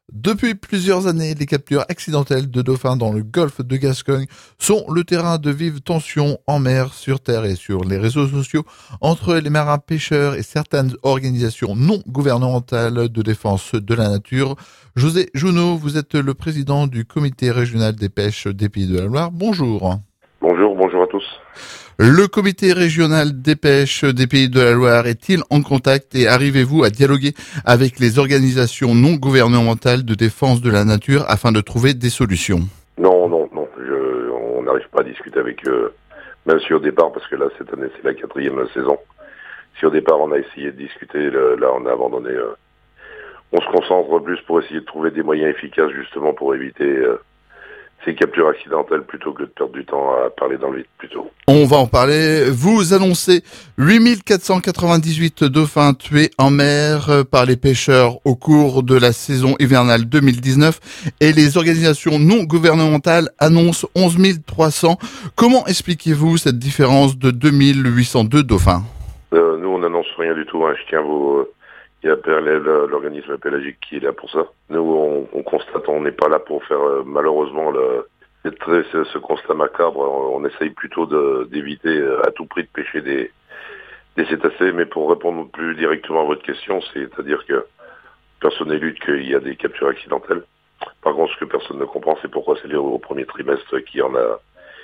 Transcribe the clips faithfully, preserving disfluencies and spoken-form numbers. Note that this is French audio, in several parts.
Depuis plusieurs années, les captures accidentelles de dauphins dans le golfe de Gascogne sont le terrain de vives tensions en mer, sur terre et sur les réseaux sociaux entre les marins pêcheurs et certaines organisations non gouvernementales de défense de la nature. José Jounot, vous êtes le président du comité régional des pêches des Pays de la Loire. Bonjour. Bonjour, bonjour à tous. Le comité régional des pêches des Pays de la Loire est-il en contact et arrivez-vous à dialoguer avec les organisations non gouvernementales de défense de la nature afin de trouver des solutions? Non, non, non, je, on n'arrive pas à discuter avec eux, même si au départ, parce que là, cette année, c'est la quatrième saison. Si au départ, on a essayé de discuter, là, on a abandonné. Euh, on se concentre plus pour essayer de trouver des moyens efficaces, justement, pour éviter euh, ces captures accidentelles, plutôt que de perdre du temps à parler dans le vide, plutôt. On va en parler. Vous annoncez huit mille quatre cent quatre-vingt-dix-huit dauphins tués en mer par les pêcheurs au cours de la saison hivernale deux mille dix-neuf et les organisations non gouvernementales annoncent onze mille trois cents. Comment expliquez-vous cette différence de deux mille huit cent deux dauphins? Euh, nous, on n'annonce rien du tout. Hein. Je tiens à vous... Euh, il y a l'organisme pélagique qui est là pour ça. Nous, on, on constate, on n'est pas là pour faire euh, malheureusement le... Ce, ce constat macabre. On, on essaye plutôt d'éviter euh, à tout prix de pêcher des, des cétacés, mais pour répondre plus directement à votre question, c'est-à-dire que personne n'élude qu'il y a des captures accidentelles. Par contre, ce que personne ne comprend, c'est pourquoi c'est lié au premier trimestre qui en a,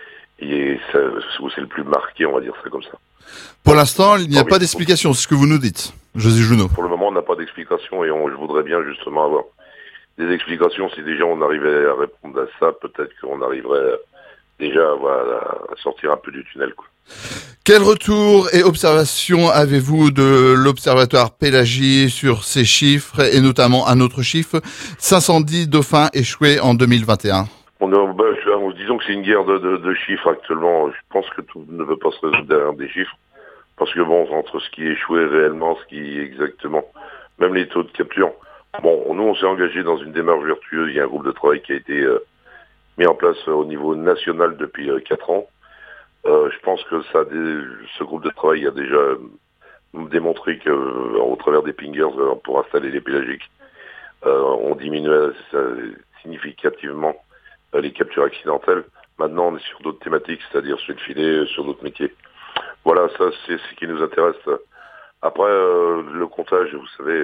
et où c'est le plus marqué, on va dire ça comme ça. Pour l'instant, il n'y a pas d'explication, c'est ce que vous nous dites, José Jounot. Pour le moment, on n'a pas d'explication et on, je voudrais bien justement avoir des explications. Si déjà on arrivait à répondre à ça, peut-être qu'on arriverait déjà voilà, à sortir un peu du tunnel, quoi. Quel retour et observation avez-vous de l'Observatoire Pélagie sur ces chiffres et notamment un autre chiffre, cinq cent dix dauphins échoués en deux mille vingt et un? On a, bah, disons que c'est une guerre de, de, de chiffres actuellement. Je pense que tout ne peut pas se résoudre derrière des chiffres. Parce que bon, entre ce qui est échoué réellement, ce qui est exactement, même les taux de capture. Bon, nous on s'est engagé dans une démarche vertueuse. Il y a un groupe de travail qui a été euh, mis en place euh, au niveau national depuis euh, quatre ans. Euh, je pense que ça, ce groupe de travail a déjà euh, démontré que, euh, au travers des pingers, euh, pour installer les pélagiques, euh, on diminuait euh, significativement euh, les captures accidentelles. Maintenant, on est sur d'autres thématiques, c'est-à-dire sur le filet, sur d'autres métiers. Voilà, ça c'est ce qui nous intéresse. Après, euh, le comptage, vous savez,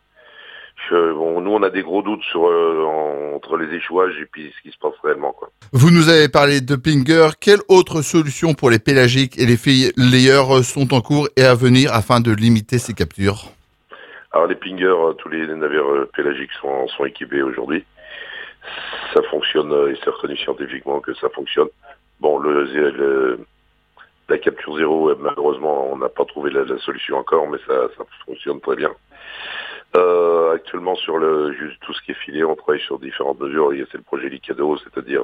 je, bon, nous on a des gros doutes sur euh, en, entre les échouages et puis ce qui se passe réellement, quoi. Vous nous avez parlé de pinger. Quelles autres solutions pour les pélagiques et les fileyeurs sont en cours et à venir afin de limiter ces captures? Alors les pingers, tous les navires pélagiques sont, sont équipés aujourd'hui. Ça fonctionne et c'est reconnu scientifiquement que ça fonctionne. Bon, le, le la capture zéro, malheureusement, on n'a pas trouvé la, la solution encore, mais ça, ça fonctionne très bien. Euh, actuellement, sur le juste tout ce qui est filé, on travaille sur différentes mesures. C'est le projet Licado, c'est-à-dire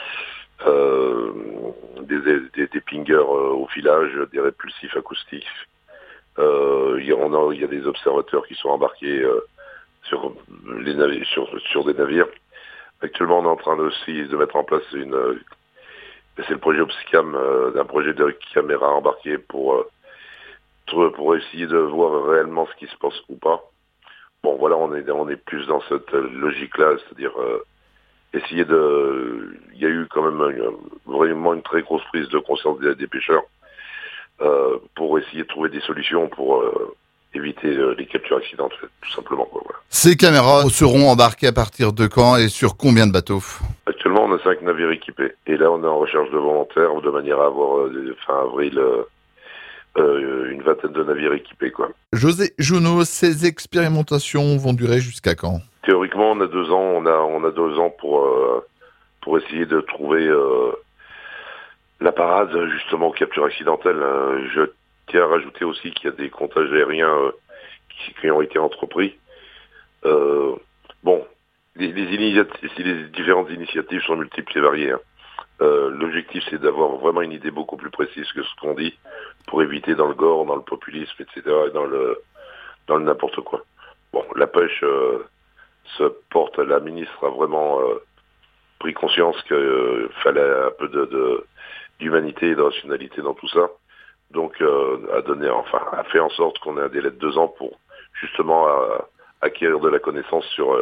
euh, des, des, des pingers euh, au filage, des répulsifs acoustiques. Euh, il, y a, on a, il y a des observateurs qui sont embarqués euh, sur, les navires, sur, sur des navires. Actuellement, on est en train aussi de mettre en place une... C'est le projet Obscam, euh, d'un projet de caméra embarquée pour, euh, pour essayer de voir réellement ce qui se passe ou pas. Bon, voilà, on est, on est plus dans cette logique-là, c'est-à-dire euh, essayer de... Il y a eu quand même une, vraiment une très grosse prise de conscience des, des pêcheurs euh, pour essayer de trouver des solutions pour euh, éviter euh, les captures accidentelles, tout simplement, quoi, voilà. Ces caméras seront embarquées à partir de quand et sur combien de bateaux? Actuellement, on a cinq navires équipés. Et là, on est en recherche de volontaires de manière à avoir, euh, fin avril, euh, euh, une vingtaine de navires équipés, quoi. José Jounot, ces expérimentations vont durer jusqu'à quand? Théoriquement, on a deux ans. On a, on a deux ans pour, euh, pour essayer de trouver euh, la parade, justement, aux captures accidentelles. Euh, je tiens à rajouter aussi qu'il y a des comptages aériens euh, qui, qui ont été entrepris. Euh, bon, les, les, les différentes initiatives sont multiples et variées, hein. Euh, l'objectif, c'est d'avoir vraiment une idée beaucoup plus précise que ce qu'on dit pour éviter dans le gore, dans le populisme, et cetera, et dans le dans le n'importe quoi. Bon, la pêche euh, se porte. La ministre a vraiment euh, pris conscience qu'il euh, fallait un peu de, de d'humanité et de rationalité dans tout ça. Donc, euh, a donné, enfin, a fait en sorte qu'on ait un délai de deux ans pour justement à, acquérir de la connaissance sur euh,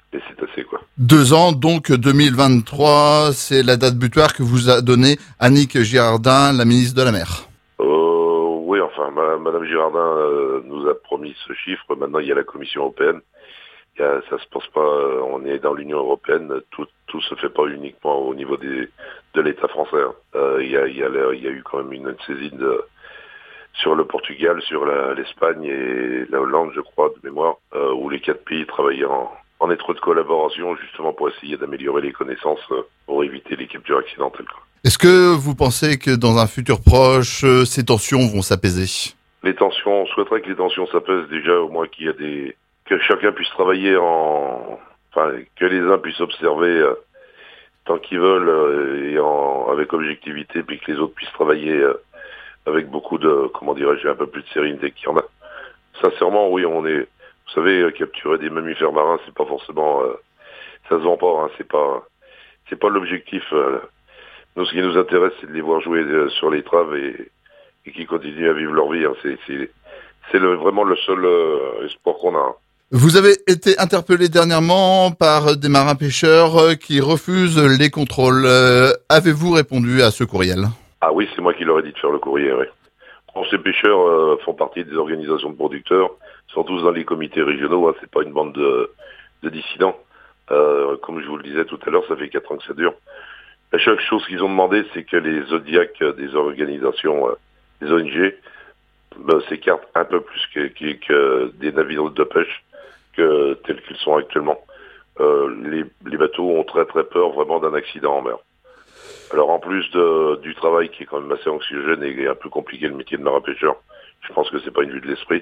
mais c'est assez, quoi. Deux ans, donc deux mille vingt-trois, c'est la date butoir que vous a donnée Annick Girardin, la ministre de la Mer. Euh, oui, enfin, ma, Madame Girardin euh, nous a promis ce chiffre. Maintenant, il y a la Commission européenne. Il y a, ça se passe pas. Euh, on est dans l'Union européenne. Tout, tout se fait pas uniquement au niveau des, de l'État français. Hein. Euh, il y a, il y a, il y a eu quand même une saisine de, sur le Portugal, sur la, l'Espagne et la Hollande, je crois, de mémoire, euh, où les quatre pays travaillaient en, en étroite collaboration, justement pour essayer d'améliorer les connaissances euh, pour éviter les captures accidentelles, quoi. Est-ce que vous pensez que dans un futur proche, ces tensions vont s'apaiser? Les tensions, on souhaiterait que les tensions s'apaisent déjà, au moins qu'il y a des, que chacun puisse travailler en, enfin, que les uns puissent observer euh, tant qu'ils veulent euh, et en, avec objectivité, puis que les autres puissent travailler euh, avec beaucoup de, comment dirais-je, un peu plus de sérénité qu'il y en a. Sincèrement, oui, on est, vous savez, euh, capturer des mammifères marins, c'est pas forcément, euh, ça se vend pas, hein, c'est pas, c'est pas l'objectif. Euh, Nous, ce qui nous intéresse, c'est de les voir jouer euh, sur les traves et, et qu'ils continuent à vivre leur vie. Hein. C'est, c'est, c'est le, vraiment le seul euh, espoir qu'on a. Hein. Vous avez été interpellé dernièrement par des marins pêcheurs qui refusent les contrôles. Euh, avez-vous répondu à ce courriel? Ah oui, c'est moi qui leur ai dit de faire le courrier, oui. Bon, ces pêcheurs euh, font partie des organisations de producteurs, sont tous dans les comités régionaux, hein. C'est pas une bande de, de dissidents. Euh, comme je vous le disais tout à l'heure, ça fait quatre ans que ça dure. La seule chose qu'ils ont demandé, c'est que les zodiacs des organisations, euh, des O N G, ben, s'écartent un peu plus que, que, que des navires de pêche que tels qu'ils sont actuellement. Euh, les, les bateaux ont très très peur vraiment d'un accident en mer. Alors en plus de, du travail qui est quand même assez anxiogène et un peu compliqué, le métier de marin-pêcheur, je pense que c'est pas une vue de l'esprit.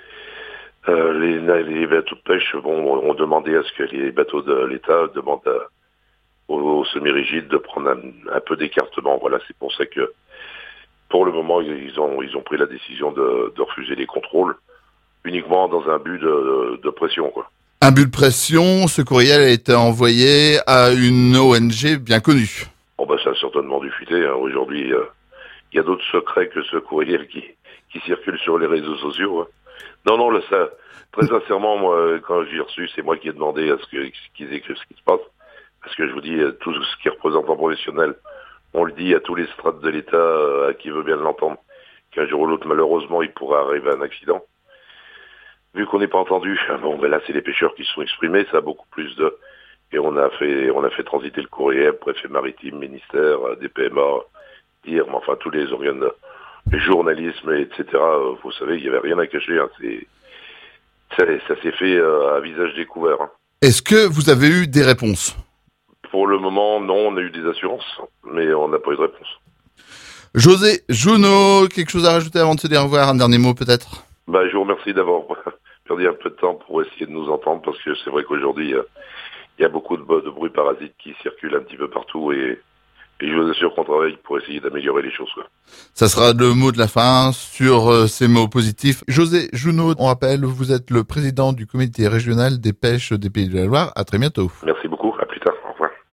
Euh, les, les bateaux de pêche bon, ont demandé à ce que les bateaux de l'État demandent à aux semi-rigides de prendre un, un peu d'écartement. Voilà, c'est pour ça que, pour le moment, ils ont ils ont pris la décision de, de refuser les contrôles, uniquement dans un but de, de pression, quoi. Un but de pression, ce courriel a été envoyé à une O N G bien connue. Bon, ben, ça a certainement dû fuiter. Hein. Aujourd'hui, il euh, y a d'autres secrets que ce courriel qui, qui circule sur les réseaux sociaux. Hein. Non, non, là, ça, très sincèrement, moi, quand j'ai reçu, c'est moi qui ai demandé à ce que, qu'ils écrivent ce qui se passe. Parce que je vous dis, tout ce qui est représentant professionnel, on le dit à tous les strates de l'État, à qui veut bien l'entendre, qu'un jour ou l'autre, malheureusement, il pourrait arriver à un accident. Vu qu'on n'est pas entendu, bon, ben là, c'est les pêcheurs qui se sont exprimés, ça a beaucoup plus de... Et on a fait on a fait transiter le courrier, préfet maritime, ministère, D P M A, dire, mais enfin, tous les organes, les journalismes, et cetera. Vous savez, il n'y avait rien à cacher, hein, c'est... Ça, ça s'est fait euh, à visage découvert. Hein. Est-ce que vous avez eu des réponses? Pour le moment, non, on a eu des assurances, mais on n'a pas eu de réponse. José Jounot, quelque chose à rajouter avant de se dire au revoir? Un dernier mot peut-être? Bah, je vous remercie d'avoir perdu un peu de temps pour essayer de nous entendre, parce que c'est vrai qu'aujourd'hui, il y a beaucoup de, de bruit parasite qui circule un petit peu partout, et, et je vous assure qu'on travaille pour essayer d'améliorer les choses, quoi. Ça sera le mot de la fin sur euh, ces mots positifs. José Jounot, on rappelle, vous êtes le président du comité régional des pêches des Pays de la Loire. À très bientôt. Merci beaucoup.